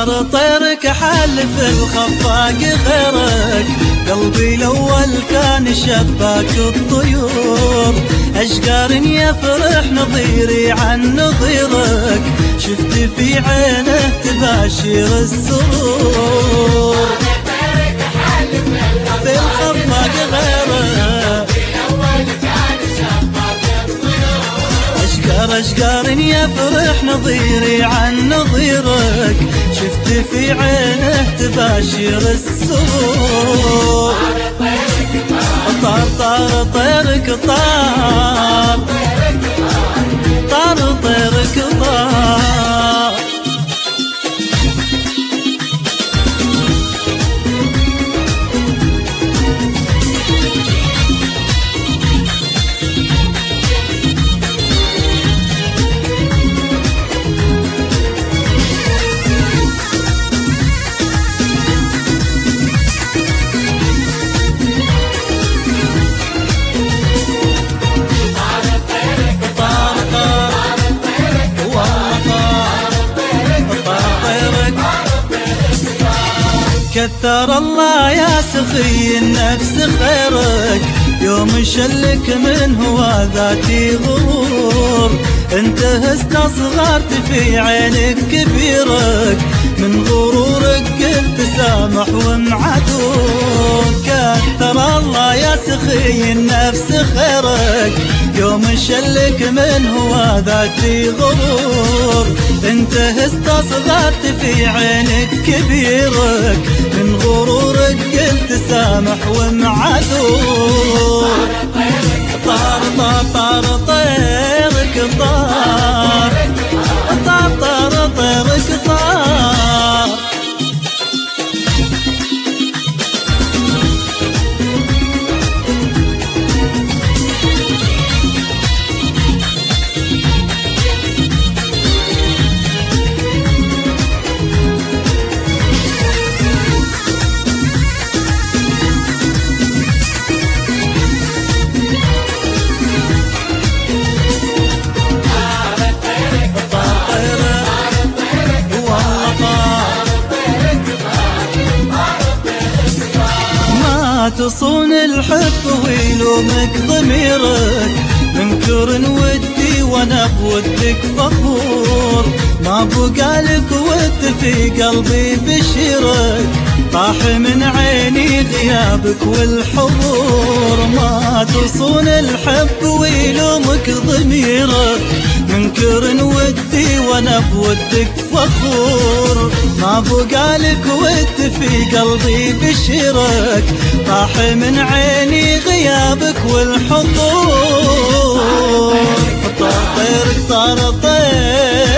طار طيرك حل في الخفاق غيرك، قلبي الأول كان شباك الطيور، أشجار يفرح نظيري عن نظيرك، شفت في عينه تباشر السرور. في الخفاق غيرك أشجار يفرح نظيري عن نظيرك، شفت في عينه تباشر السرور. طار طار طيرك طار، طار طيرك طار. كثر الله يا سخي النفس خيرك، يوم شلك من هو ذاتي غرور، انتهزت صغرت في عينك كبيرك، من غرورك قلت سامح ومعذور. كثر الله يا سخي النفس خيرك، يوم شلك من هو ذاتي غرور، انتهزت صغرت في عينك كبيرك، من غرورك قلت سامح ومعذور. طار طار طار طيرك طار، طار طار طيرك طار. تصون الحب ويلومك ضميرك، منكر ودي وانا بودك فخور، ما بقى لك ود في قلبي بشيرك، طاح من عيني غيابك والحضور. ما تصون الحب ويلومك ضميرك، منكر ودي وانا بودك فخور، ما بقى لك ود في قلبي بشيرك، طاح من عيني غيابك والحضور. طار طيرك طار طير